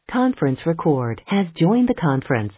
Conference record has joined the conference.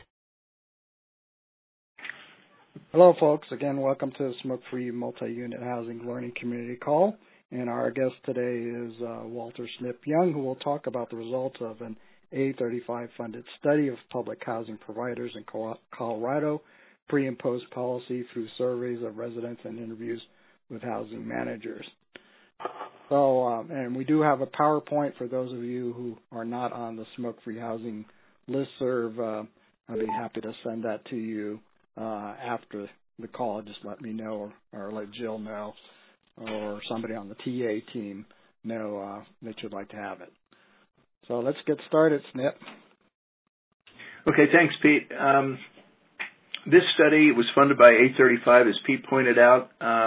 Hello, folks. Again, welcome to the Smoke-Free Multi-Unit Housing Learning Community Call. And our guest today is Walter Snip-Young, who will talk about the results of an A35-funded study of public housing providers in Colorado, pre- and post-policy through surveys of residents and interviews with housing managers. So, and we do have a PowerPoint for those of you who are not on the Smoke-Free Housing listserv. I'd be happy to send that to you after the call. Just let me know or let Jill know or somebody on the TA team know that you'd like to have it. So let's get started, Snip. Okay, thanks, Pete. This study was funded by A35, as Pete pointed out,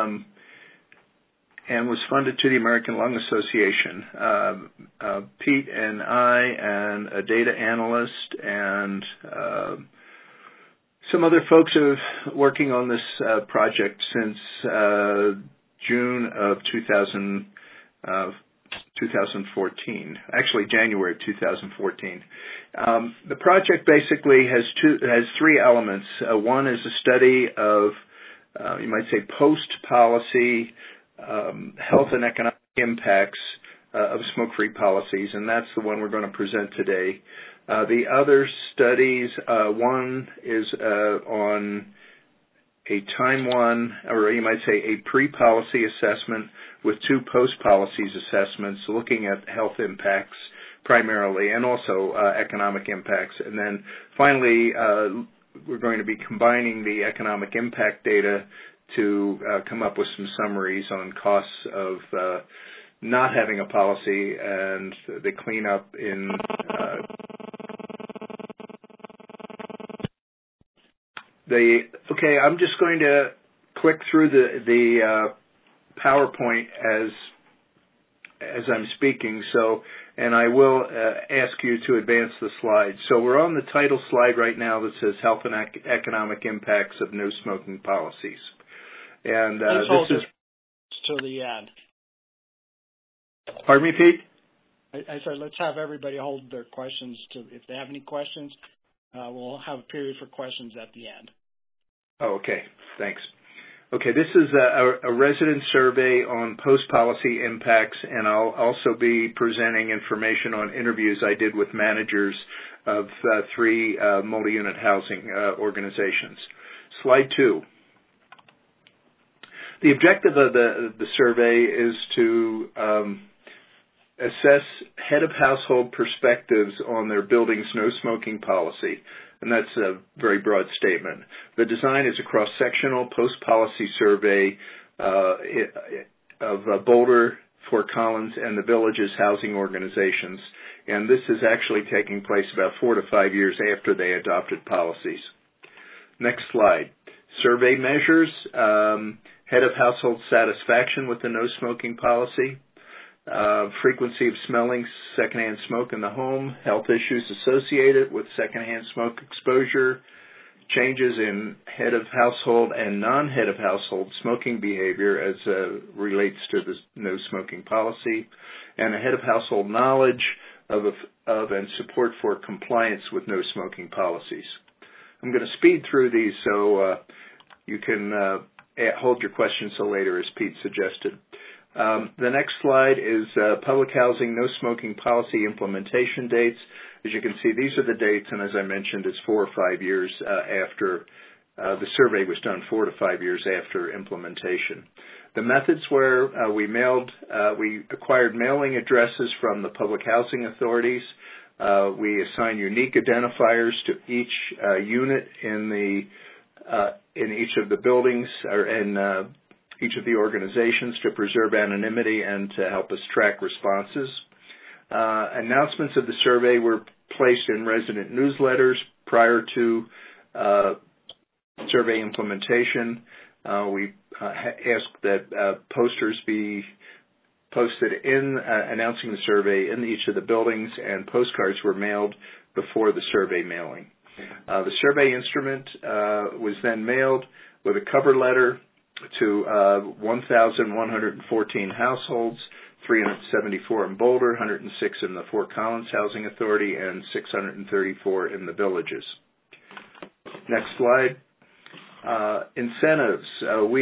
and was funded to the American Lung Association. Pete and I and a data analyst and some other folks are working on this project since June of 2014, actually January of 2014. The project basically has three elements. One is a study of, you might say, post-policy health and economic impacts of smoke-free policies, and that's the one we're going to present today. The other studies, one is on a time one, or you might say a pre-policy assessment with two post-policies assessments looking at health impacts primarily and also economic impacts. And then finally, we're going to be combining the economic impact data to come up with some summaries on costs of not having a policy and the cleanup in Okay, I'm just going to click through the PowerPoint as I'm speaking, and I will ask you to advance the slides. So we're on the title slide right now that says Health and Economic Impacts of No Smoking Policies. And this is to the end. Pardon me, Pete? I said let's have everybody hold their questions if they have any questions. We'll have a period for questions at the end. Oh, okay. Thanks. Okay, this is a resident survey on post-policy impacts, and I'll also be presenting information on interviews I did with managers of three multi-unit housing organizations. Slide 2. The objective of the survey is to assess head of household perspectives on their building's no smoking policy, and that's a very broad statement. The design is a cross-sectional post-policy survey of Boulder, Fort Collins, and the Villages housing organizations, and this is actually taking place about 4 to 5 years after they adopted policies. Next slide. Survey measures head of household satisfaction with the no smoking policy, frequency of smelling secondhand smoke in the home, health issues associated with secondhand smoke exposure, changes in head of household and non-head of household smoking behavior as relates to the no smoking policy, and a head of household knowledge of and support for compliance with no smoking policies. I'm going to speed through these so you can hold your questions till later, as Pete suggested. The next slide is public housing no smoking policy implementation dates. As you can see, these are the dates, and as I mentioned, it's 4 or 5 years after the survey was done, 4 to 5 years after implementation. The methods where we acquired mailing addresses from the public housing authorities. We assign unique identifiers to each unit in each of the buildings or in each of the organizations to preserve anonymity and to help us track responses. Announcements of the survey were placed in resident newsletters prior to survey implementation. We asked that posters be posted in announcing the survey in each of the buildings, and postcards were mailed before the survey mailing. The survey instrument was then mailed with a cover letter to 1,114 households 374 in Boulder, 106 in the Fort Collins Housing Authority, and 634 in the Villages. Next slide. Incentives.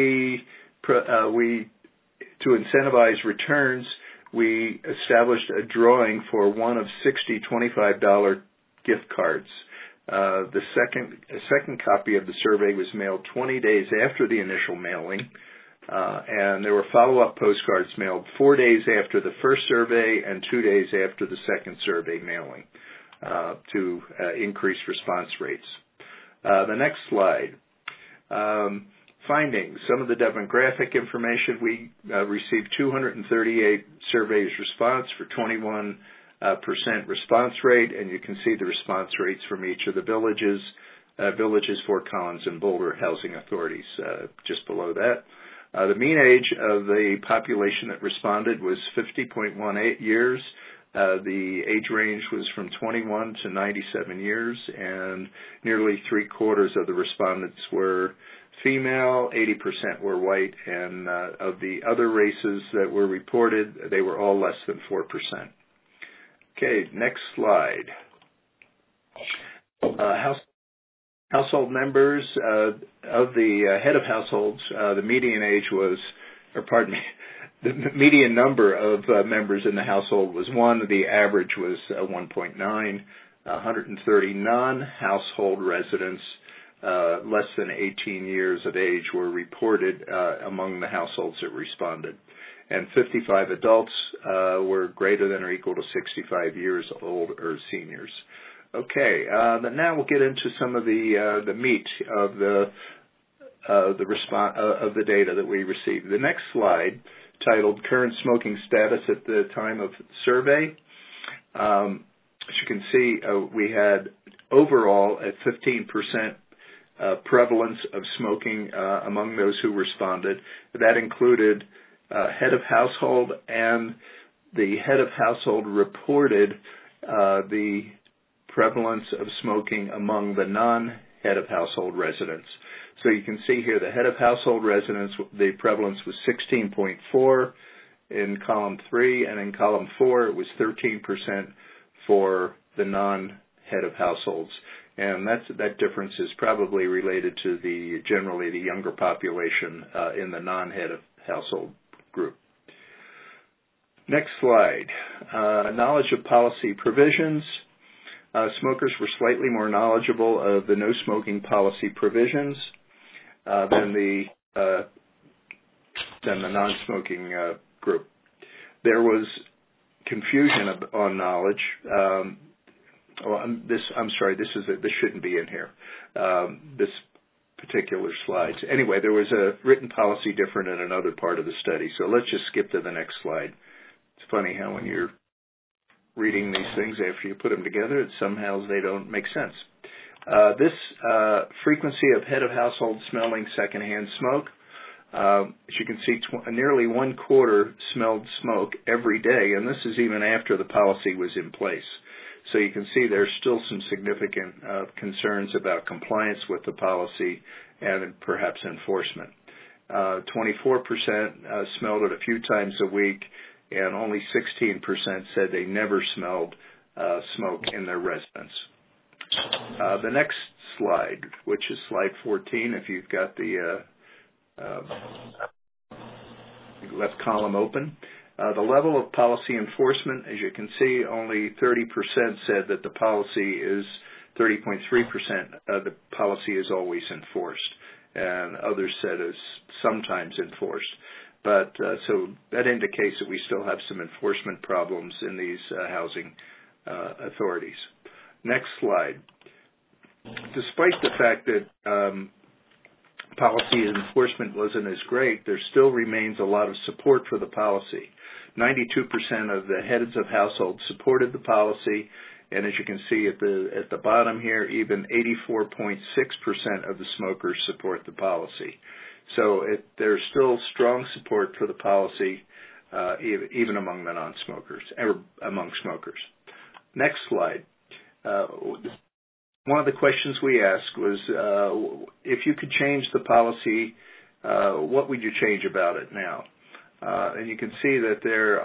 To incentivize returns, we established a drawing for one of 60 $25 gift cards. A second copy of the survey was mailed 20 days after the initial mailing, and there were follow-up postcards mailed 4 days after the first survey and 2 days after the second survey mailing to increase response rates. The next slide. Findings. Some of the demographic information. We received 238 surveys response for 21% response rate, and you can see the response rates from each of the villages, Fort Collins, and Boulder housing authorities just below that. The mean age of the population that responded was 50.18 years. The age range was from 21 to 97 years, and nearly 3/4 of the respondents were female, 80% were white, and of the other races that were reported, they were all less than 4%. Okay, next slide. Household members of the head of households, the median age was, the median number of members in the household was 1. The average was 1.9. 130 non-household residents less than 18 years of age were reported among the households that responded. And 55 adults were greater than or equal to 65 years old or seniors. Okay, now we'll get into some of the meat of the data that we received. The next slide, titled "Current Smoking Status at the Time of Survey." As you can see, we had overall a 15% prevalence of smoking among those who responded. That included head of household, and the head of household reported the prevalence of smoking among the non-head of household residents. So you can see here the head of household residents, the prevalence was 16.4 in column 3, and in column 4 it was 13% for the non-head of households. And that difference is probably related to generally the younger population in the non-head of household group. Next slide. Knowledge of policy provisions. Smokers were slightly more knowledgeable of the no smoking policy provisions than the non-smoking group. There was confusion on knowledge. This shouldn't be in here. This particular slide. Anyway, there was a written policy different in another part of the study. So let's just skip to the next slide. It's funny how when you're reading these things after you put them together, somehow they don't make sense. This frequency of head of household smelling secondhand smoke. As you can see, nearly 1/4 smelled smoke every day, and this is even after the policy was in place. So you can see there's still some significant concerns about compliance with the policy and perhaps enforcement. 24% smelled it a few times a week, and only 16% said they never smelled smoke in their residence. The next slide, which is slide 14, if you've got the left column open. The level of policy enforcement, as you can see, only 30% said that the policy is, 30.3% of the policy is always enforced, and others said is sometimes enforced. But so that indicates that we still have some enforcement problems in these housing authorities. Next slide. Despite the fact that policy enforcement wasn't as great, there still remains a lot of support for the policy. 92% of the heads of households supported the policy, and as you can see at the bottom here, even 84.6% of the smokers support the policy. So there's still strong support for the policy, even among the non-smokers, or among smokers. Next slide. One of the questions we asked was, if you could change the policy, what would you change about it now? And you can see that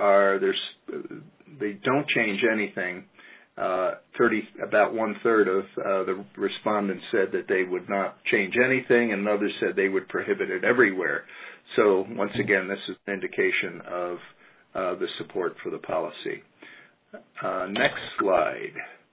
they don't change anything. About 1/3 of the respondents said that they would not change anything, and others said they would prohibit it everywhere. So once again, this is an indication of the support for the policy. Next slide.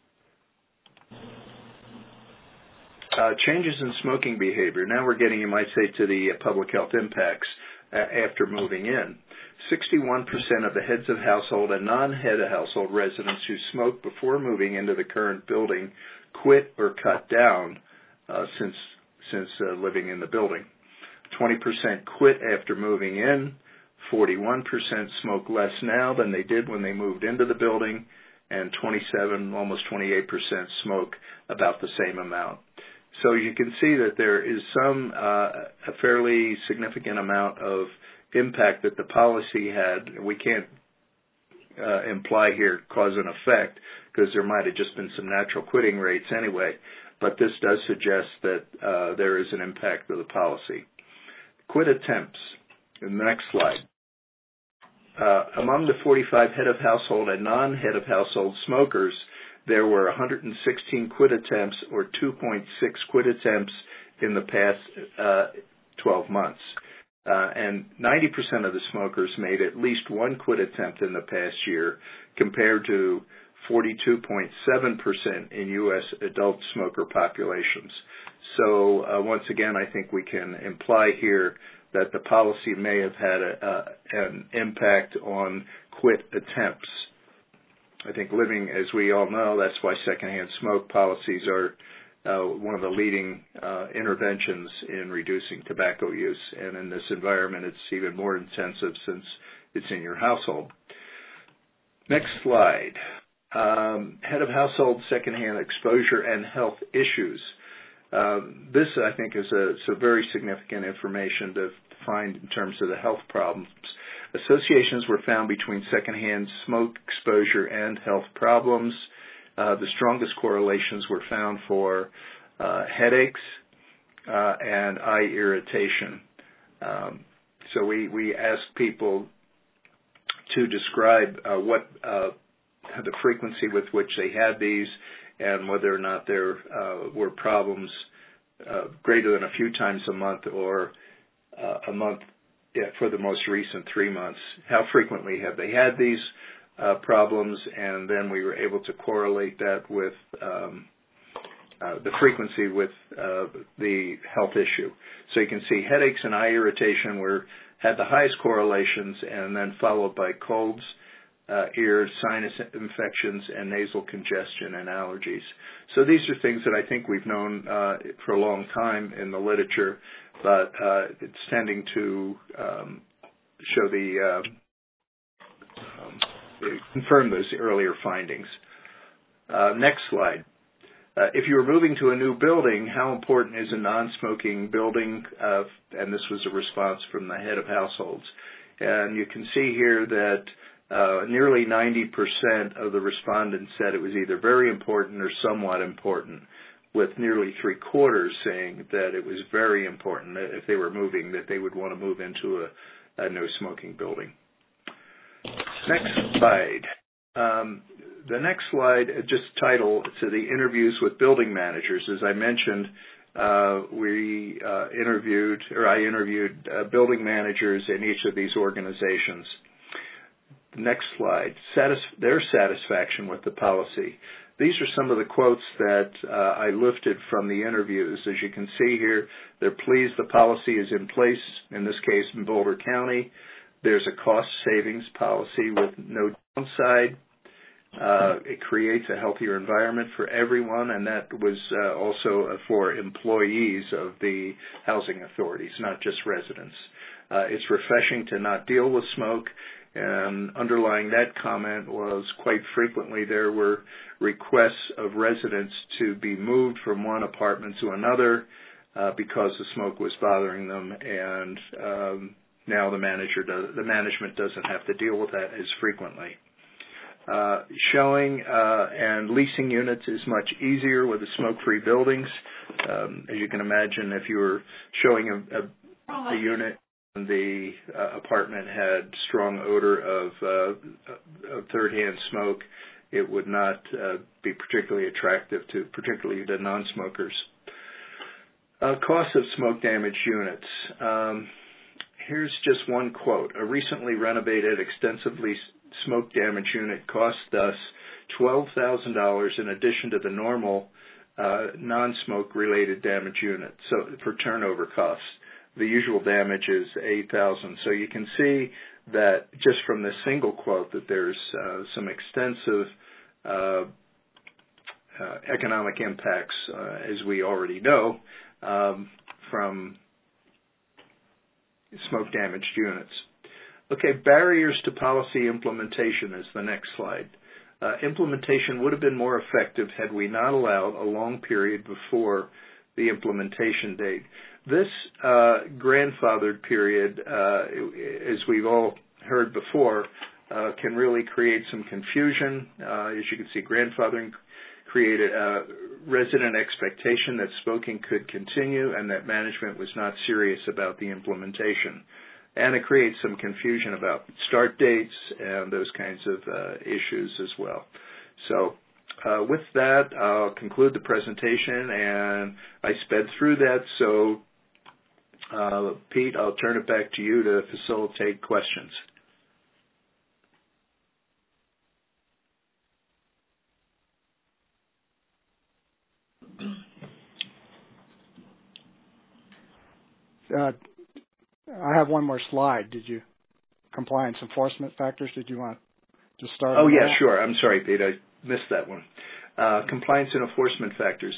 Changes in smoking behavior. Now we're getting, you might say, to the public health impacts after moving in. 61% of the heads of household and non-head of household residents who smoked before moving into the current building quit or cut down since living in the building. 20% quit after moving in. 41% smoke less now than they did when they moved into the building, and 27, almost 28% smoke about the same amount. So you can see that there is a fairly significant amount of impact that the policy had. We can't imply here cause and effect, because there might have just been some natural quitting rates anyway, but this does suggest that there is an impact of the policy. Quit attempts. In the next slide. Among the 45 head of household and non-head of household smokers, there were 116 quit attempts, or 2.6 quit attempts in the past 12 months. And 90% of the smokers made at least one quit attempt in the past year, compared to 42.7% in U.S. adult smoker populations. So once again, I think we can imply here that the policy may have had an impact on quit attempts. I think living, as we all know, that's why secondhand smoke policies are one of the leading interventions in reducing tobacco use. And in this environment, it's even more intensive since it's in your household. Next slide. Head of household secondhand exposure and health issues. This, I think, is a very significant information to find in terms of the health problems. Associations were found between secondhand smoke exposure and health problems. The strongest correlations were found for headaches and eye irritation. So we asked people to describe what the frequency with which they had these, and whether or not there were problems greater than a few times a month, or a month for the most recent 3 months. How frequently have they had these problems? And then we were able to correlate that with the frequency with the health issue. So you can see headaches and eye irritation had the highest correlations, and then followed by colds, ear, sinus infections, and nasal congestion and allergies. So these are things that I think we've known for a long time in the literature, but it's tending to show confirm those earlier findings. Next slide. If you were moving to a new building, how important is a non-smoking building? And this was a response from the head of households. And you can see here that nearly 90% of the respondents said it was either very important or somewhat important, with nearly 3/4 saying that it was very important that if they were moving, that they would want to move into a no-smoking building. Next slide. The next slide, just title to the interviews with building managers. As I mentioned, I interviewed building managers in each of these organizations. Next slide, their satisfaction with the policy. These are some of the quotes that I lifted from the interviews. As you can see here, they're pleased the policy is in place, in this case in Boulder County. There's a cost savings policy with no downside. It creates a healthier environment for everyone, and that was also for employees of the housing authorities, not just residents. It's refreshing to not deal with smoke, and underlying that comment was quite frequently there were requests of residents to be moved from one apartment to another because the smoke was bothering them, and now the management doesn't have to deal with that as frequently. Showing and leasing units is much easier with the smoke-free buildings. As you can imagine, if you were showing a unit the apartment had strong odor of third-hand smoke, it would not be particularly attractive to particularly the non-smokers. Cost of smoke damage units. Here's just one quote. A recently renovated, extensively smoke damage unit cost us $12,000 in addition to the normal non-smoke related damage unit. So for turnover costs, the usual damage is $8,000. So you can see that just from this single quote that there's some extensive economic impacts, as we already know, from smoke damaged units. Okay, barriers to policy implementation is the next slide. Implementation would have been more effective had we not allowed a long period before the implementation date. This grandfathered period, as we've all heard before, can really create some confusion. As you can see, grandfathering created a resident expectation that smoking could continue and that management was not serious about the implementation. And it creates some confusion about start dates and those kinds of issues as well. So with that, I'll conclude the presentation, and I sped through that. So Pete, I'll turn it back to you to facilitate questions. I have one more slide. Did you compliance enforcement factors? Did you want to start? Oh yeah, sure. I'm sorry, Pete. I missed that one. Compliance and enforcement factors.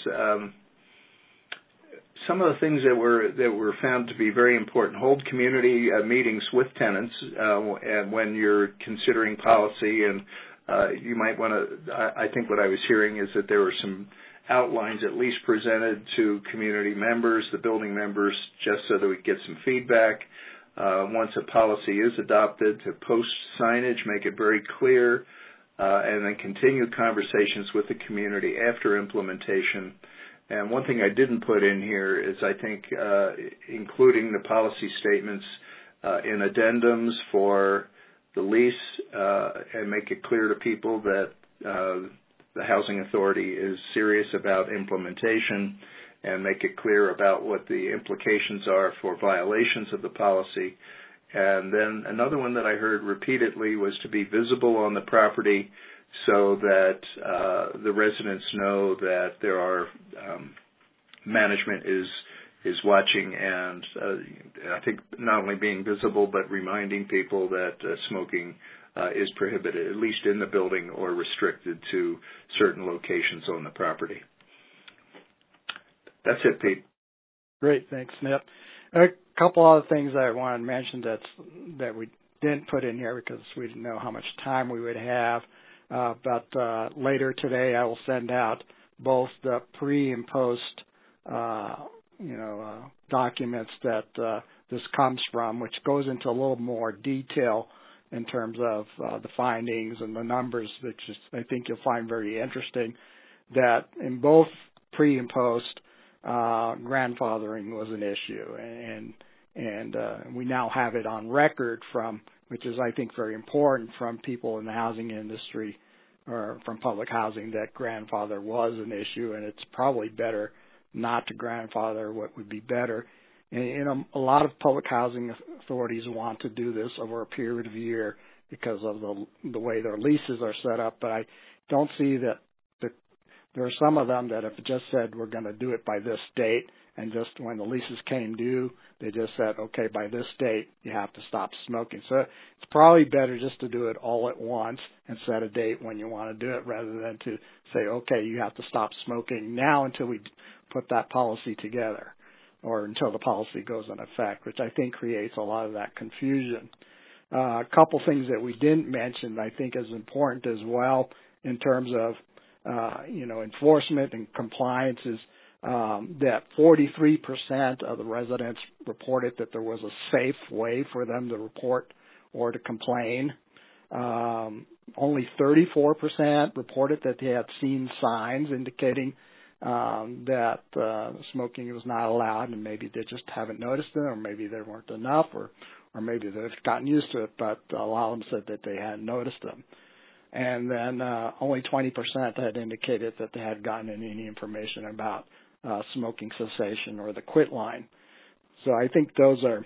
Some of the things that were found to be very important: hold community meetings with tenants, and when you're considering policy, and you might want to. I think what I was hearing is that there were some outlines at least presented to community members, the building members, just so that we get some feedback. Once a policy is adopted, to post signage, make it very clear, and then continue conversations with the community after implementation. And one thing I didn't put in here is, I think, including the policy statements in addendums for the lease, and make it clear to people that the housing authority is serious about implementation, and make it clear about what the implications are for violations of the policy. And then another one that I heard repeatedly was to be visible on the property so that the residents know that there are management is watching, and I think not only being visible but reminding people that smoking is prohibited, at least in the building, or restricted to certain locations on the property. That's it, Pete. Great, thanks, Snip. A couple other things I wanted to mention that we didn't put in here because we didn't know how much time we would have. But later today, I will send out both the pre and post, documents that this comes from, which goes into a little more detail in terms of the findings and the numbers, which is, I think you'll find very interesting. That in both pre and post, grandfathering was an issue, and we now have it on record from, which is, I think, very important, from people in the housing industry or from public housing, that grandfather was an issue, and it's probably better not to grandfather. What would be better? And a lot of public housing authorities want to do this over a period of a year because of the way their leases are set up, but I don't see that. There are some of them that have just said we're going to do it by this date, and just when the leases came due, they just said, okay, by this date you have to stop smoking. So it's probably better just to do it all at once and set a date when you want to do it, rather than to say, okay, you have to stop smoking now until we put that policy together, or until the policy goes in effect, which I think creates a lot of that confusion. A couple things that we didn't mention I think is important as well in terms of enforcement and compliance is that 43% of the residents reported that there was a safe way for them to report or to complain. Only 34% reported that they had seen signs indicating that smoking was not allowed, and maybe they just haven't noticed it, or maybe there weren't enough, or maybe they've gotten used to it, but a lot of them said that they hadn't noticed them. And then only 20% had indicated that they had gotten any information about smoking cessation or the quit line. So I think those are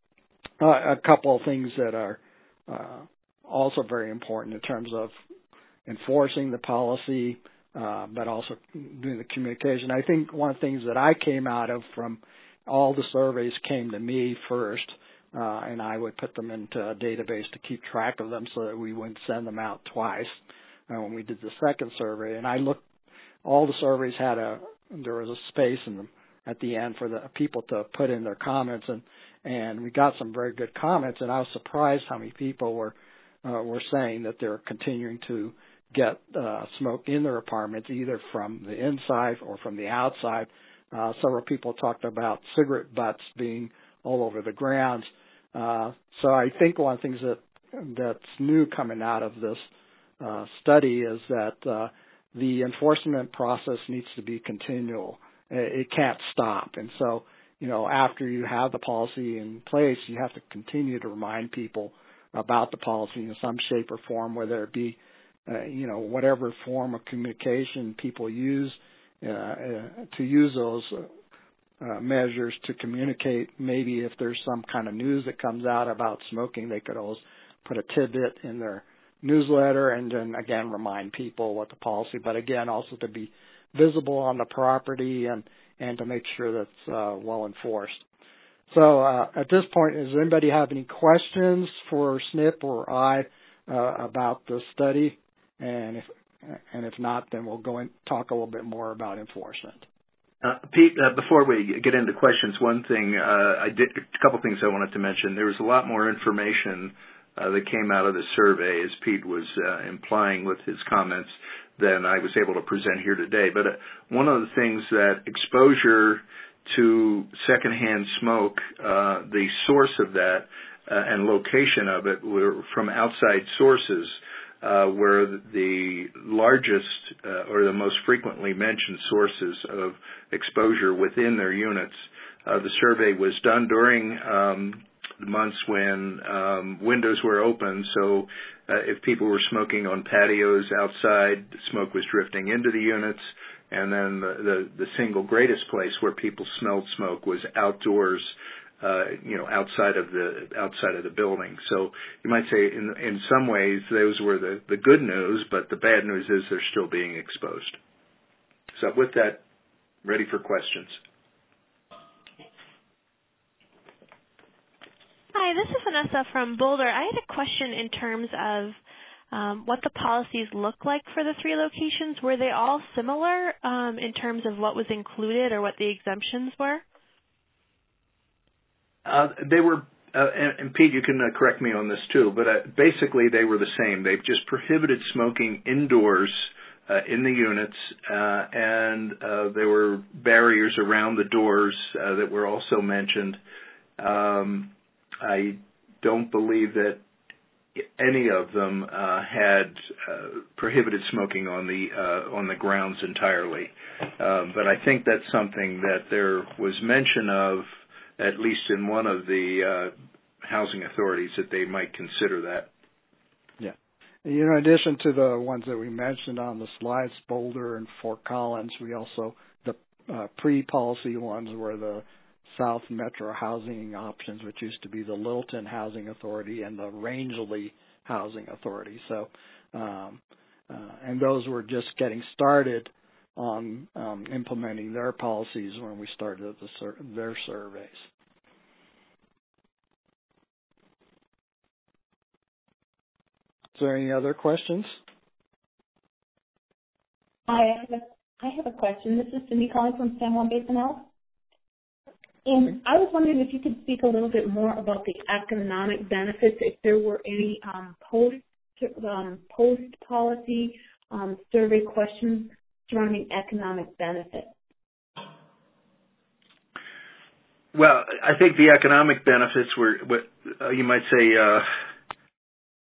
a couple of things that are also very important in terms of enforcing the policy, but also doing the communication. I think one of the things that I came out of from all the surveys came to me first, and I would put them into a database to keep track of them so that we wouldn't send them out twice when we did the second survey. And I looked, all the surveys had there was a space in them at the end for the people to put in their comments, and we got some very good comments, and I was surprised how many people were saying that they're continuing to get smoke in their apartments, either from the inside or from the outside. Several people talked about cigarette butts being all over the grounds. So I think one of the things that's new coming out of this study is that the enforcement process needs to be continual. It can't stop. And so, after you have the policy in place, you have to continue to remind people about the policy in some shape or form, whether it be, whatever form of communication people use, to use those measures to communicate. Maybe if there's some kind of news that comes out about smoking, they could always put a tidbit in their newsletter and then again remind people what the policy, but again also to be visible on the property and to make sure that's well enforced. So at this point, does anybody have any questions for SNP or I about the study? And if not, then we'll go and talk a little bit more about enforcement. Pete, before we get into questions, one thing a couple things I wanted to mention. There was a lot more information that came out of the survey, as Pete was implying with his comments, than I was able to present here today. But one of the things that exposure to secondhand smoke, the source of that and location of it were from outside sources, where the largest or the most frequently mentioned sources of exposure within their units. The survey was done during the months when windows were open, so if people were smoking on patios outside, smoke was drifting into the units, and then the single greatest place where people smelled smoke was outdoors, outside of the building. So you might say in some ways those were the good news, but the bad news is they're still being exposed. So with that, ready for questions. Hi, this is Vanessa from Boulder. I had a question in terms of what the policies look like for the 3 locations. Were they all similar in terms of what was included or what the exemptions were? They were, and Pete, you can correct me on this too, but basically they were the same. They've just prohibited smoking indoors in the units, and there were barriers around the doors that were also mentioned. I don't believe that any of them had prohibited smoking on the grounds entirely, but I think that's something that there was mention of, at least in one of the housing authorities, that they might consider that. Yeah. In addition to the ones that we mentioned on the slides, Boulder and Fort Collins, we also, the pre-policy ones were the South Metro Housing Options, which used to be the Littleton Housing Authority, and the Rangeley Housing Authority. So, and those were just getting started on implementing their policies when we started their surveys. Is there any other questions? Hi, I have a question. This is Cindy calling from San Juan Basin Health. And I was wondering if you could speak a little bit more about the economic benefits, if there were any post-policy survey questions surrounding economic benefits. Well, I think the economic benefits were, what you might say,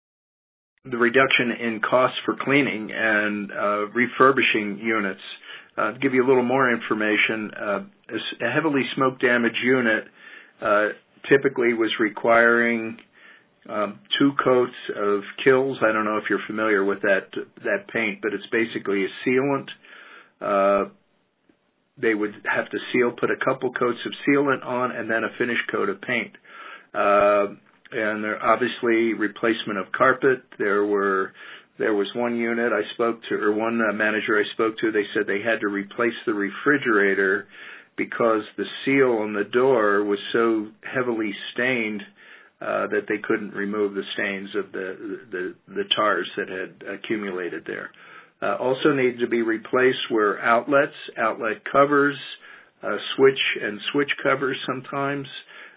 the reduction in costs for cleaning and refurbishing units to give you a little more information, a heavily smoke damaged unit typically was requiring 2 coats of Kilz. I don't know if you're familiar with that paint, but it's basically a sealant. They would have to put a couple coats of sealant on and then a finish coat of paint. And there obviously replacement of carpet. There was one unit I spoke to, or one manager I spoke to. They said they had to replace the refrigerator because the seal on the door was so heavily stained that they couldn't remove the stains of the tars that had accumulated there. Also needed to be replaced were outlet covers, switch covers sometimes,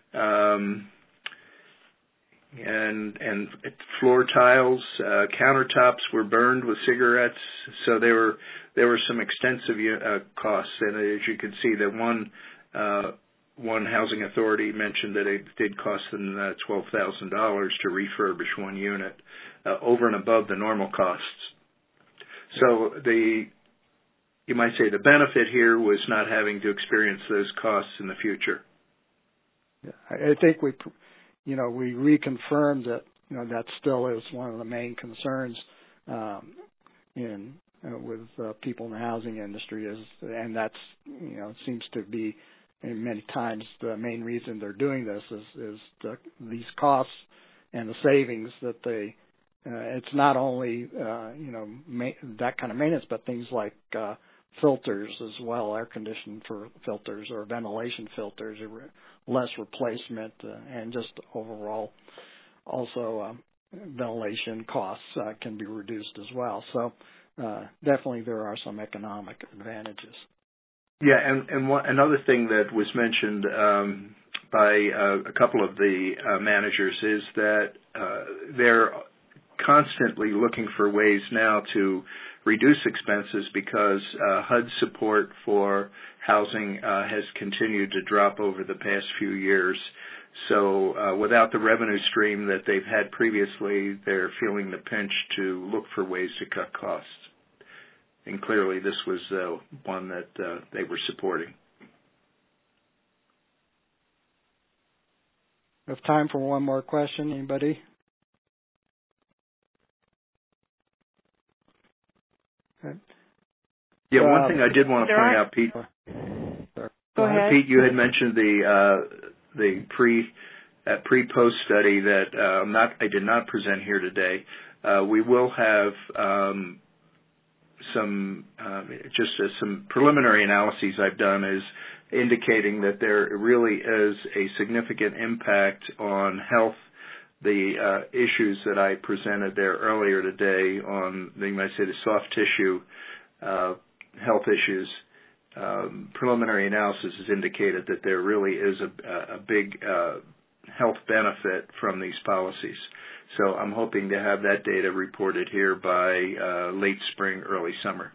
and floor tiles. Countertops were burned with cigarettes, so there were some extensive costs. And as you can see, that one housing authority mentioned that it did cost them $12,000 to refurbish one unit, over and above the normal costs. So you might say the benefit here was not having to experience those costs in the future. Yeah, I think we reconfirmed that that still is one of the main concerns with people in the housing industry and that's seems to be many times the main reason they're doing this is these costs and the savings that they. It's not only that kind of maintenance, but things like filters as well, air conditioning filters or ventilation filters, less replacement, and just overall also ventilation costs can be reduced as well. So definitely there are some economic advantages. Yeah, and another thing that was mentioned by a couple of the managers is that they're constantly looking for ways now to reduce expenses because HUD support for housing has continued to drop over the past few years. So without the revenue stream that they've had previously, they're feeling the pinch to look for ways to cut costs. And clearly this was one that they were supporting. We have time for one more question. Anybody? Okay. Yeah, one thing I did want to point out, Pete. Go ahead. Pete, you had mentioned the pre-post study that I did not present here today. We will have some preliminary analyses I've done is indicating that there really is a significant impact on health. The issues that I presented there earlier today on, you might say, the soft tissue health issues, preliminary analysis has indicated that there really is a big health benefit from these policies. So I'm hoping to have that data reported here by late spring, early summer.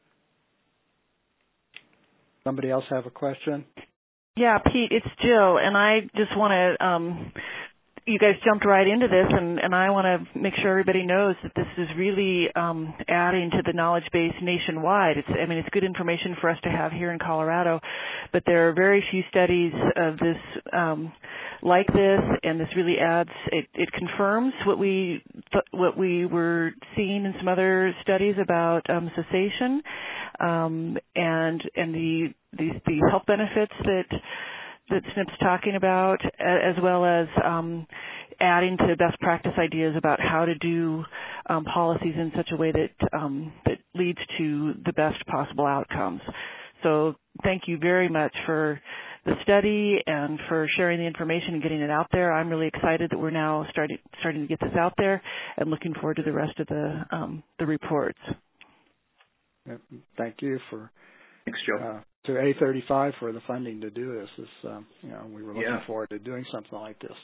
Somebody else have a question? Yeah, Pete, it's Jill, and I just want to you guys jumped right into this, and I want to make sure everybody knows that this is really adding to the knowledge base nationwide. It's good information for us to have here in Colorado, but there are very few studies of this like this, and this really adds. It confirms what we were seeing in some other studies about cessation, and the health benefits that SNP's talking about, as well as adding to best practice ideas about how to do policies in such a way that leads to the best possible outcomes. So thank you very much for the study and for sharing the information and getting it out there. I'm really excited that we're now starting to get this out there and looking forward to the rest of the reports. Thank you for. Thanks, Joe. To A35 for the funding to do this. We were looking forward to doing something like this.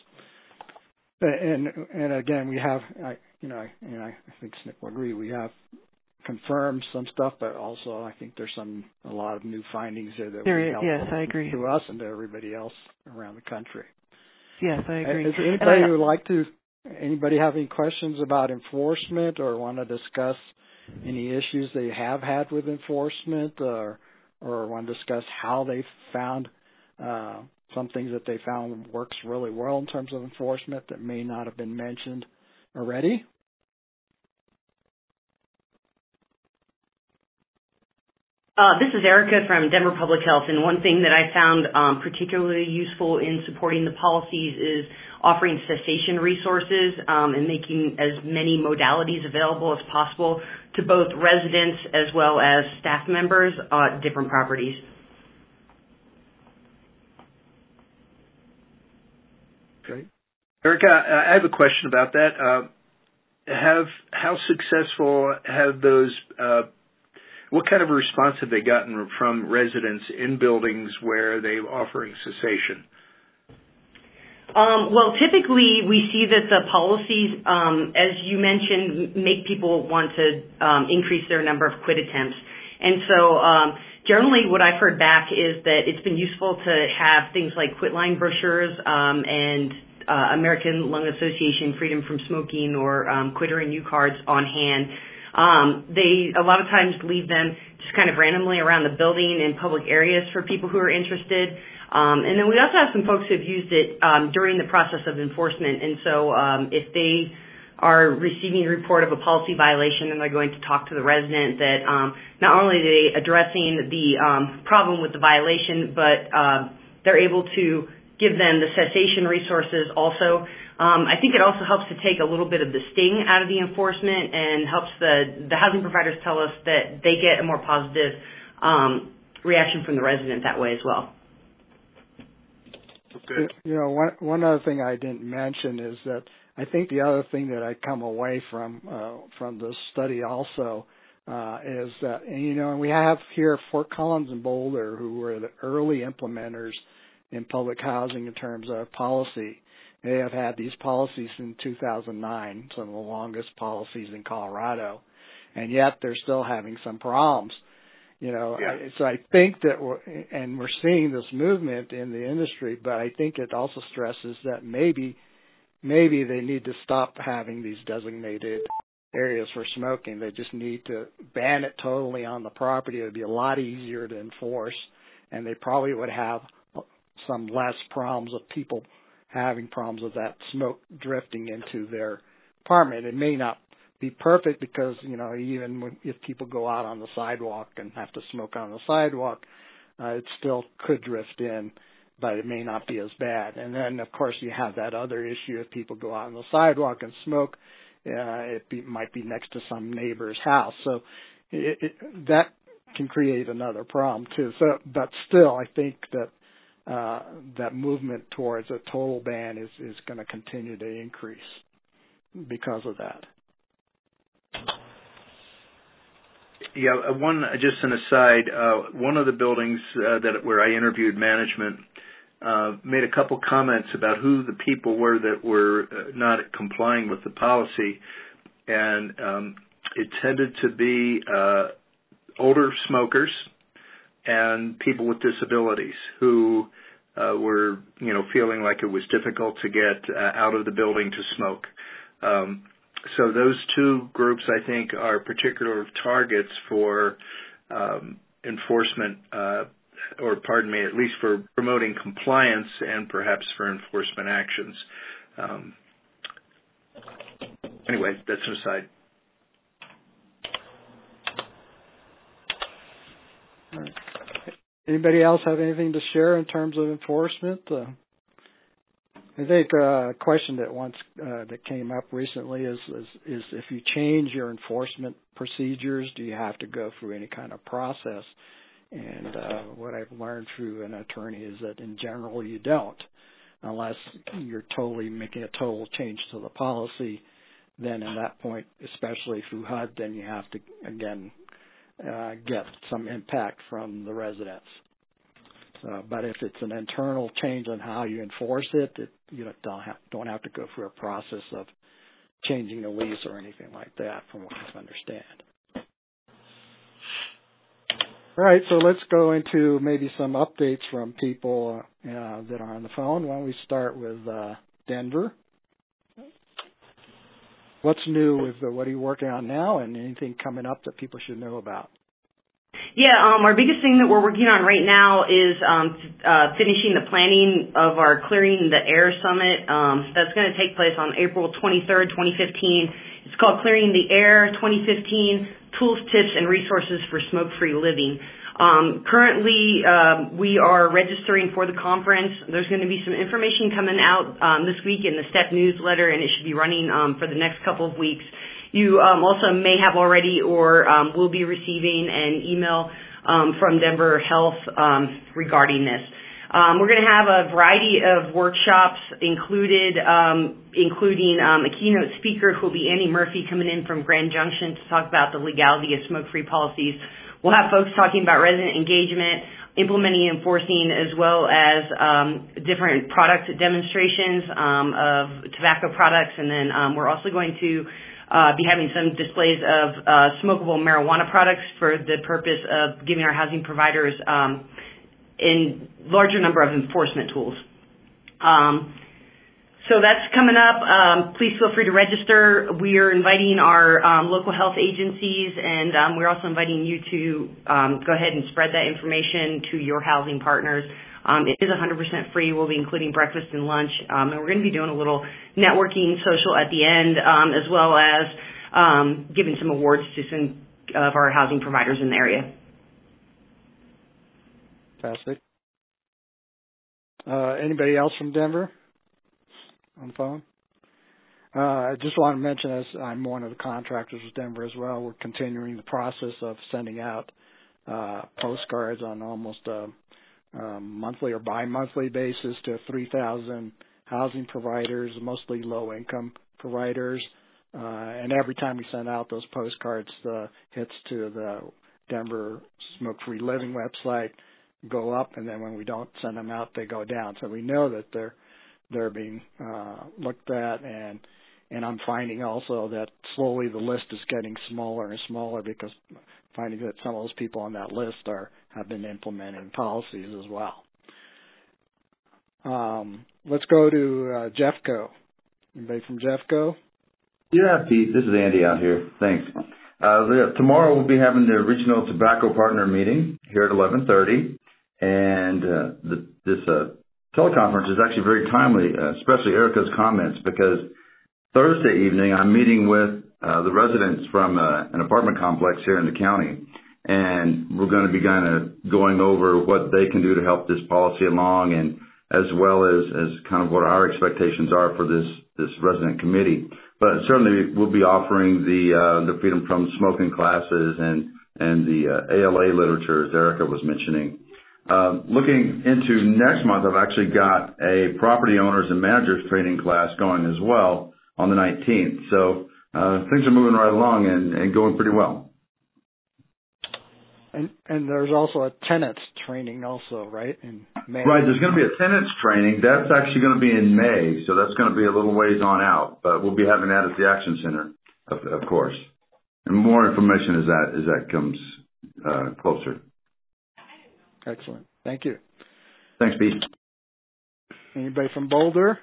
And again, we have, I think SNP will agree, we have confirmed some stuff, but also I think there's a lot of new findings there that will help yes, I agree. to us and to everybody else around the country. Yes, I agree. Is there anybody who would like to? Anybody have any questions about enforcement or want to discuss any issues they have had with enforcement, or want to discuss how they found some things that they found works really well in terms of enforcement that may not have been mentioned already? This is Erica from Denver Public Health, and one thing that I found particularly useful in supporting the policies is offering cessation resources and making as many modalities available as possible to both residents as well as staff members at different properties. Great. Erica, I have a question about that. How successful have those what kind of a response have they gotten from residents in buildings where they're offering cessation? Well, typically we see that the policies, as you mentioned, make people want to increase their number of quit attempts. And so generally what I've heard back is that it's been useful to have things like quit line brochures and American Lung Association Freedom from Smoking or Quit or Renew cards on hand. They a lot of times leave them just kind of randomly around the building in public areas for people who are interested. And then we also have some folks who have used it during the process of enforcement. And so if they are receiving a report of a policy violation and they're going to talk to the resident, that not only are they addressing the problem with the violation, but they're able to give them the cessation resources also. I think it also helps to take a little bit of the sting out of the enforcement and helps the housing providers tell us that they get a more positive reaction from the resident that way as well. Okay. You know, one other thing I didn't mention is that I think the other thing that I come away from this study also is that, and we have here Fort Collins and Boulder, who were the early implementers in public housing in terms of policy. They have had these policies in 2009, some of the longest policies in Colorado, and yet they're still having some problems. Yeah. So I think that we're seeing this movement in the industry, but I think it also stresses that maybe they need to stop having these designated areas for smoking. They just need to ban it totally on the property. It would be a lot easier to enforce, and they probably would have some less problems of people having problems with that smoke drifting into their apartment. It may not be perfect because, even if people go out on the sidewalk and have to smoke on the sidewalk, it still could drift in, but it may not be as bad. And then, of course, you have that other issue if people go out on the sidewalk and smoke, might be next to some neighbor's house. So that can create another problem, too. So, but still, I think that that movement towards a total ban is going to continue to increase because of that. Yeah, just an aside, one of the buildings where I interviewed management made a couple comments about who the people were that were not complying with the policy, and it tended to be older smokers and people with disabilities who were, feeling like it was difficult to get out of the building to smoke. So those two groups, I think, are particular targets for enforcement, at least for promoting compliance and perhaps for enforcement actions. Anyway, that's an aside. All right. Anybody else have anything to share in terms of enforcement? I think a question that came up recently is if you change your enforcement procedures, do you have to go through any kind of process? And what I've learned through an attorney is that in general you don't, unless you're totally making a total change to the policy. Then at that point, especially through HUD, then you have to again get some impact from the residents. But if it's an internal change on how you enforce it, you don't have to go through a process of changing the lease or anything like that, from what I understand. All right, so let's go into maybe some updates from people that are on the phone. Why don't we start with Denver? what's new with what are you working on now, and anything coming up that people should know about? Yeah, our biggest thing that we're working on right now is finishing the planning of our Clearing the Air Summit. That's going to take place on April 23rd, 2015. It's called Clearing the Air 2015, Tools, Tips, and Resources for Smoke-Free Living. Currently, we are registering for the conference. There's going to be some information coming out this week in the STEP newsletter, and it should be running for the next couple of weeks. You also may have already or will be receiving an email from Denver Health regarding this. We're going to have a variety of workshops including a keynote speaker who will be Andy Murphy coming in from Grand Junction to talk about the legality of smoke-free policies. We'll have folks talking about resident engagement, implementing and enforcing, as well as different product demonstrations of tobacco products. And then we're also going to be having some displays of smokable marijuana products for the purpose of giving our housing providers in larger number of enforcement tools. So that's coming up. Please feel free to register. We are inviting our local health agencies, and we're also inviting you to go ahead and spread that information to your housing partners. It is 100% free. We'll be including breakfast and lunch, and we're going to be doing a little networking social at the end, as well as giving some awards to some of our housing providers in the area. Fantastic. Anybody else from Denver on the phone? I just want to mention, as I'm one of the contractors with Denver as well, we're continuing the process of sending out postcards on almost a monthly or bi-monthly basis to 3,000 housing providers, mostly low-income providers. And every time we send out those postcards, the hits to the Denver Smoke-Free Living website go up, and then when we don't send them out, they go down. So we know that they're being looked at, and I'm finding also that slowly the list is getting smaller and smaller because finding that some of those people on that list have been implementing policies as well. Let's go to Jeffco. Anybody from Jeffco? Yeah, Pete, this is Andy out here. Thanks. Tomorrow we'll be having the Regional Tobacco Partner meeting here at 11:30, and this teleconference is actually very timely, especially Erica's comments, because Thursday evening I'm meeting with the residents from an apartment complex here in the county, and we're going to be kind of going over what they can do to help this policy along, and as well as kind of what our expectations are for this resident committee. But certainly we'll be offering the Freedom from Smoking classes and the ALA literature, as Erica was mentioning. Looking into next month, I've actually got a property owners and managers training class going as well on the 19th. So things are moving right along and going pretty well. And there's also a tenants training also, right, in May? Right, there's going to be a tenants training. That's actually going to be in May, so that's going to be a little ways on out. But we'll be having that at the Action Center, of course. And more information as that comes closer. Excellent. Thank you. Thanks, Pete. Anybody from Boulder?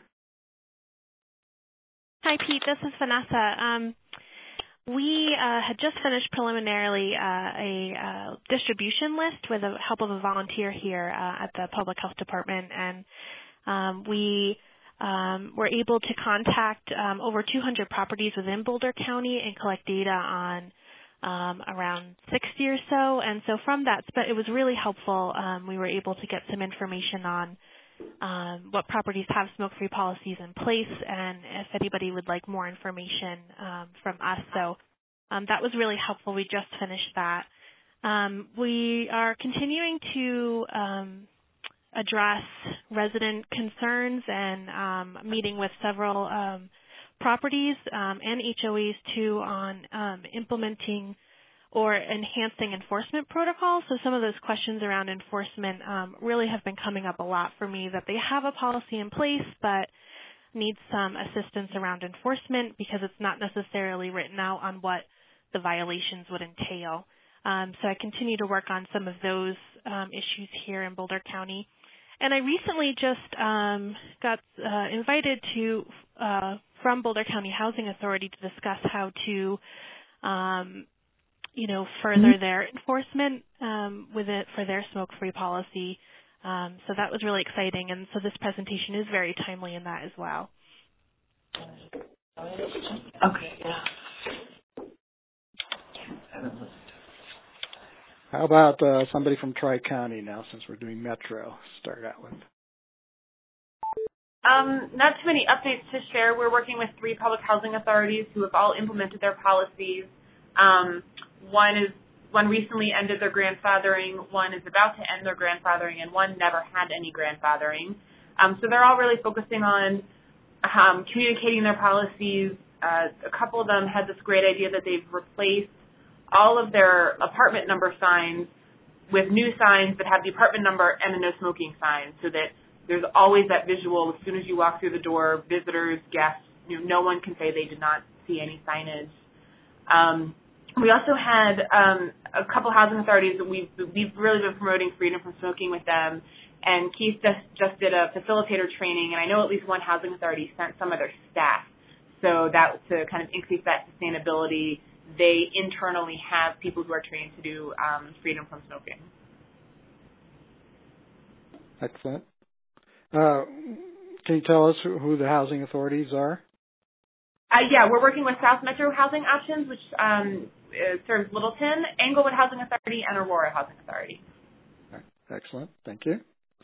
Hi, Pete. This is Vanessa. We had just finished preliminarily a distribution list with the help of a volunteer here at the Public Health Department, and we were able to contact over 200 properties within Boulder County and collect data on around 60 or so. And so from that, it was really helpful. We were able to get some information on what properties have smoke-free policies in place, and if anybody would like more information from us. So that was really helpful. We just finished that. We are continuing to address resident concerns and meeting with several properties and HOAs too on implementing or enhancing enforcement protocols. So some of those questions around enforcement really have been coming up a lot for me, that they have a policy in place but need some assistance around enforcement because it's not necessarily written out on what the violations would entail. So I continue to work on some of those issues here in Boulder County. And I recently just got invited to from Boulder County Housing Authority to discuss how to, further their enforcement with it for their smoke-free policy. So that was really exciting, and so this presentation is very timely in that as well. Okay. How about somebody from Tri-County now, since we're doing Metro, start out with? Not too many updates to share. We're working with 3 public housing authorities who have all implemented their policies. One recently ended their grandfathering, one is about to end their grandfathering, and one never had any grandfathering. So they're all really focusing on communicating their policies. A couple of them had this great idea that they've replaced all of their apartment number signs with new signs that have the apartment number and the no smoking sign, so that there's always that visual as soon as you walk through the door, visitors, guests, no one can say they did not see any signage. We also had a couple housing authorities that we've really been promoting freedom from smoking with them, and Keith just did a facilitator training, and I know at least one housing authority sent some of their staff. So that to kind of increase that sustainability, they internally have people who are trained to do freedom from smoking. Excellent. Can you tell us who the housing authorities are? Yeah, we're working with South Metro Housing Options, which serves Littleton, Englewood Housing Authority, and Aurora Housing Authority. Excellent. Thank you.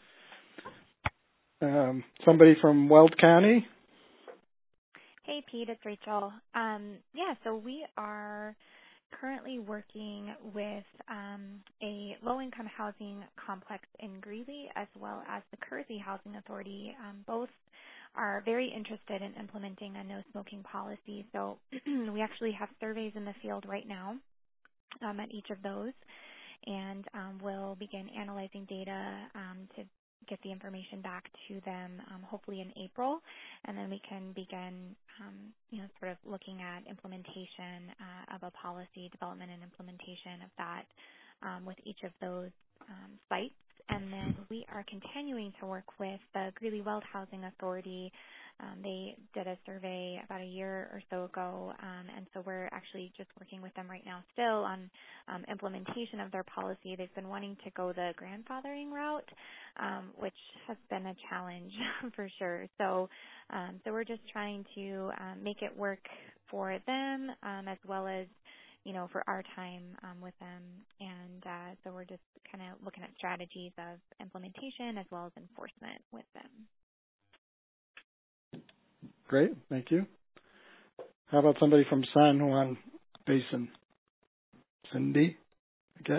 Somebody from Weld County? Hey, Pete, it's Rachel. So we are currently working with a low-income housing complex in Greeley as well as the Kersey Housing Authority. Both are very interested in implementing a no-smoking policy. So we actually have surveys in the field right now at each of those, and we'll begin analyzing data to get the information back to them hopefully in April, and then we can begin sort of looking at implementation of a policy, development and implementation of that with each of those sites. And then we are continuing to work with the Greeley Weld Housing Authority. They did a survey about a year or so ago, and so we're actually just working with them right now still on implementation of their policy. They've been wanting to go the grandfathering route, which has been a challenge for sure. So we're just trying to make it work for them as well as for our time with them. And so we're just kind of looking at strategies of implementation as well as enforcement with them. Great. Thank you. How about somebody from San Juan Basin? Cindy, I guess.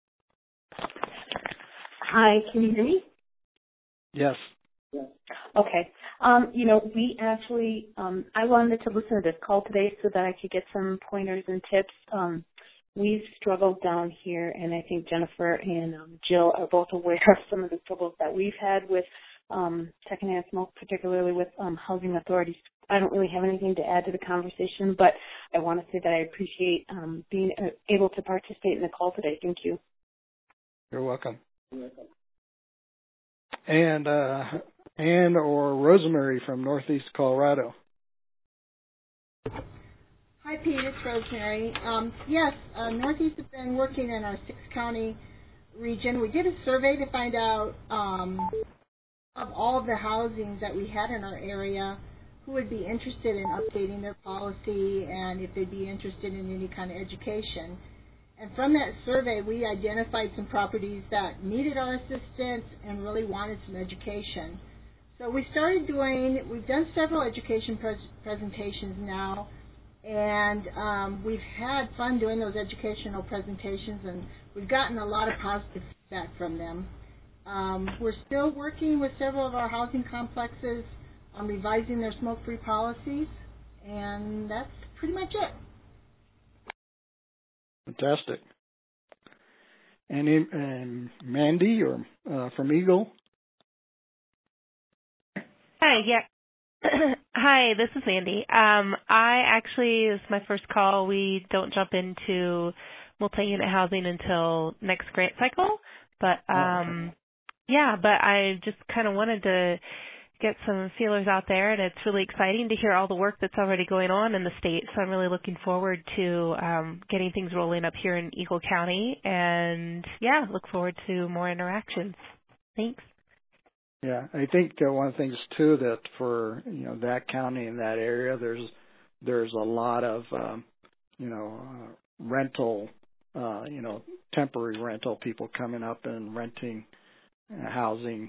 Hi, can you hear me? Yes. Okay. We actually, I wanted to listen to this call today so that I could get some pointers and tips. We've struggled down here, and I think Jennifer and Jill are both aware of some of the struggles that we've had with secondhand smoke, particularly with housing authorities. I don't really have anything to add to the conversation, but I want to say that I appreciate being able to participate in the call today. Thank you. You're welcome. And Ann or Rosemary from Northeast Colorado. Hi, Pete. It's Rosemary. Northeast has been working in our 6-county region. We did a survey to find out of all of the housing that we had in our area, who would be interested in updating their policy and if they'd be interested in any kind of education. And from that survey, we identified some properties that needed our assistance and really wanted some education. So we've done several education presentations now, and we've had fun doing those educational presentations, and we've gotten a lot of positive feedback from them. We're still working with several of our housing complexes on revising their smoke-free policies, and that's pretty much it. Fantastic. And Mandy or from Eagle? Hi, Hi, this is Mandy. This is my first call. We don't jump into multi-unit housing until next grant cycle, but I just kind of wanted to get some feelers out there, and it's really exciting to hear all the work that's already going on in the state. So I'm really looking forward to getting things rolling up here in Eagle County, and yeah, look forward to more interactions. Thanks. Yeah, I think one of the things too that for that county and that area, there's a lot of rental, temporary rental people coming up and renting housing,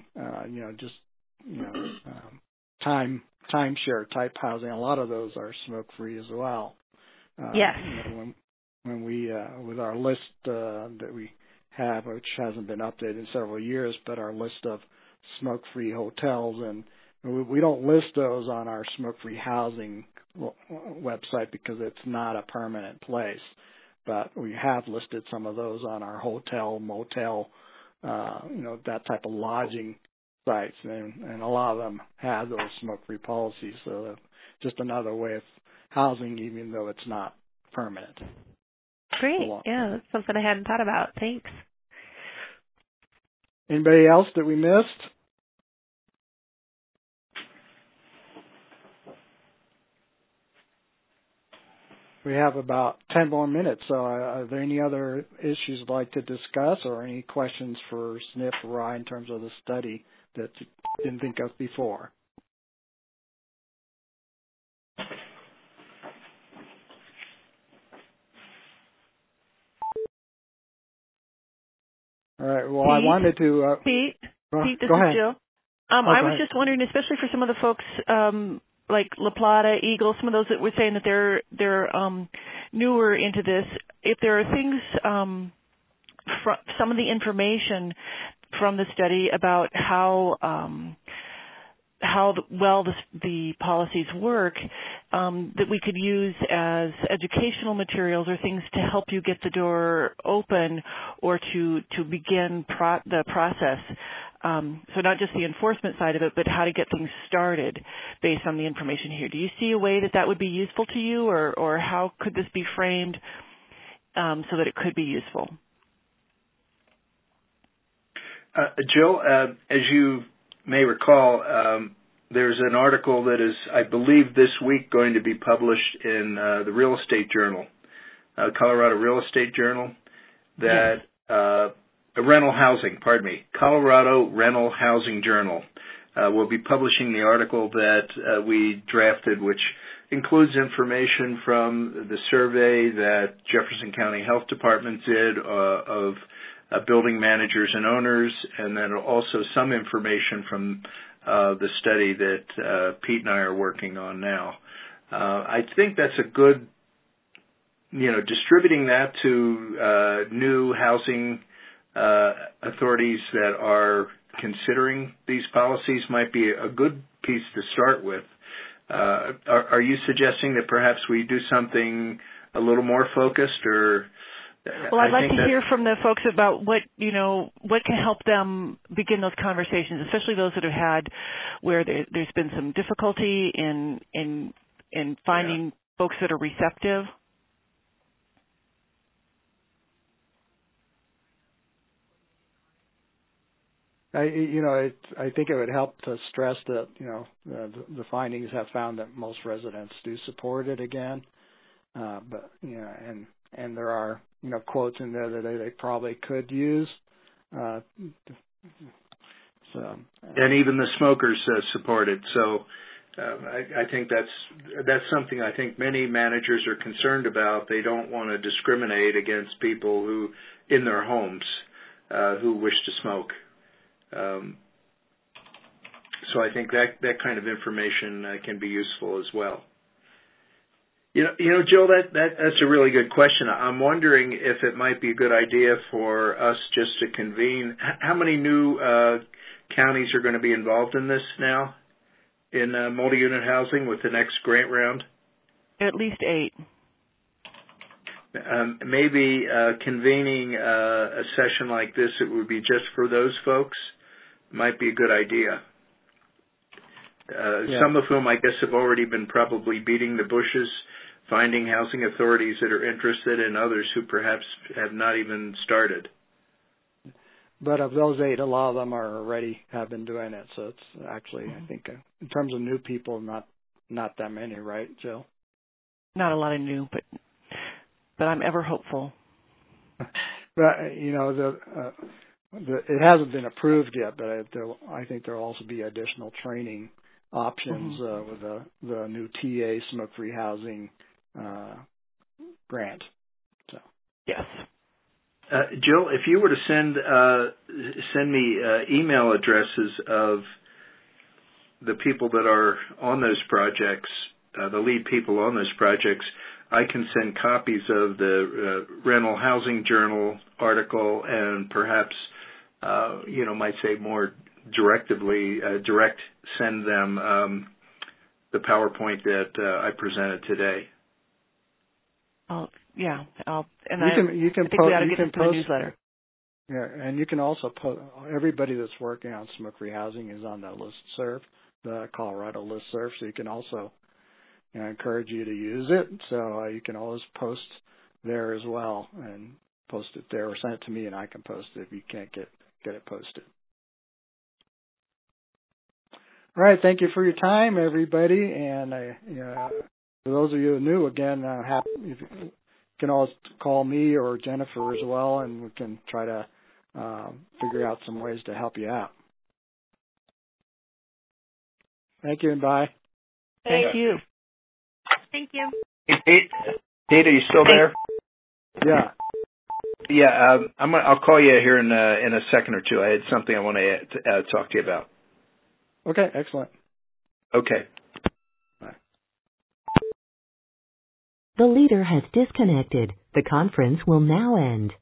timeshare type housing. A lot of those are smoke free as well. Yes. When we with our list that we have, which hasn't been updated in several years, but our list of smoke-free hotels, and we don't list those on our smoke-free housing website because it's not a permanent place. But we have listed some of those on our hotel, motel, that type of lodging sites, and a lot of them have those smoke-free policies. So just another way of housing, even though it's not permanent. Great. Yeah, that's something I hadn't thought about. Thanks. Anybody else that we missed? We have about 10 more minutes, so are there any other issues you'd like to discuss or any questions for SNF or Rye in terms of the study that you didn't think of before? All right, well, Pete, I wanted to... Pete, this go is ahead. Jill. Go I was ahead. just wondering, especially for some of the folks like La Plata, Eagle, some of those that were saying that they're newer into this, if there are things, some of the information from the study about how well the policies work that we could use as educational materials or things to help you get the door open or to begin the process. So not just the enforcement side of it, but how to get things started based on the information here. Do you see a way that would be useful to you, or how could this be framed so that it could be useful? Jill, as you may recall, there's an article that is, I believe, this week going to be published in the Real Estate Journal, Colorado Real Estate Journal, that Colorado Rental Housing Journal will be publishing the article that we drafted, which includes information from the survey that Jefferson County Health Department did of building managers and owners, and then also some information from the study that Pete and I are working on now. I think that's a good, distributing that to new housing authorities that are considering these policies might be a good piece to start with. Are you suggesting that perhaps we do something a little more focused, or? Well, I'd like to hear from the folks about what can help them begin those conversations, especially those that have had where there's been some difficulty in finding folks that are receptive. I think it would help to stress that the findings have found that most residents do support it again, but and there are quotes in there that they probably could use. And even the smokers support it. So I think that's something I think many managers are concerned about. They don't want to discriminate against people who in their homes who wish to smoke. So I think that kind of information can be useful as well. Jill, that's a really good question. I'm wondering if it might be a good idea for us just to convene. How many new counties are going to be involved in this now in multi-unit housing with the next grant round? At least 8. Maybe convening a session like this, it would be just for those folks, might be a good idea. Some of whom I guess have already been probably beating the bushes, finding housing authorities that are interested, and others who perhaps have not even started. But of those 8, a lot of them have been doing it. So it's actually, I think, in terms of new people, not that many, right, Jill? Not a lot of new, but I'm ever hopeful. But it hasn't been approved yet, but I think there'll also be additional training options with the new TA smoke-free housing grant. So yes. Jill, if you were to send me email addresses of the people that are on those projects, the lead people on those projects, I can send copies of the Rental Housing Journal article and perhaps, might say more direct send them the PowerPoint that I presented today. You can I think we ought to get into the newsletter. Yeah, and you can also post. Everybody that's working on smoke-free housing is on that listserv, the Colorado listserv. So you can also, I encourage you to use it. So you can always post there as well, and post it there, or send it to me, and I can post it if you can't get it posted. All right, thank you for your time, everybody, and for those of you who are new, again, you can always call me or Jennifer as well, and we can try to figure out some ways to help you out. Thank you, and bye. Thank you. Thank you. Hey, Pete, are you still there? Yeah. Yeah, I'll call you here in a second or two. I had something I want to talk to you about. Okay, excellent. Okay. Bye. The leader has disconnected. The conference will now end.